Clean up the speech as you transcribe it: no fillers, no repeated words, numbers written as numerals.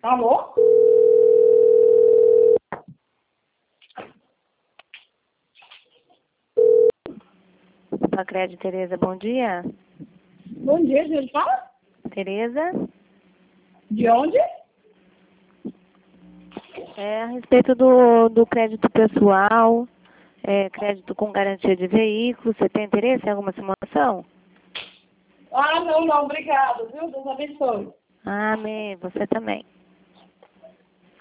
Alô? Sacredi, Tereza, bom dia. Bom dia, gente. Fala? Tereza, De onde? a respeito do crédito pessoal, crédito com garantia de veículo, você tem interesse em alguma simulação? Ah, não, obrigado, viu? Deus abençoe. Amém, você também.